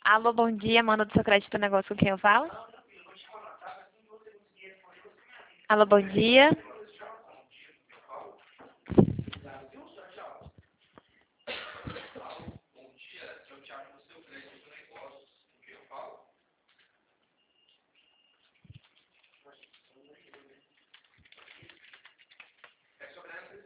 Alô, bom dia, Amanda do Seu Crédito Negócio, com quem eu falo? Alô, bom dia.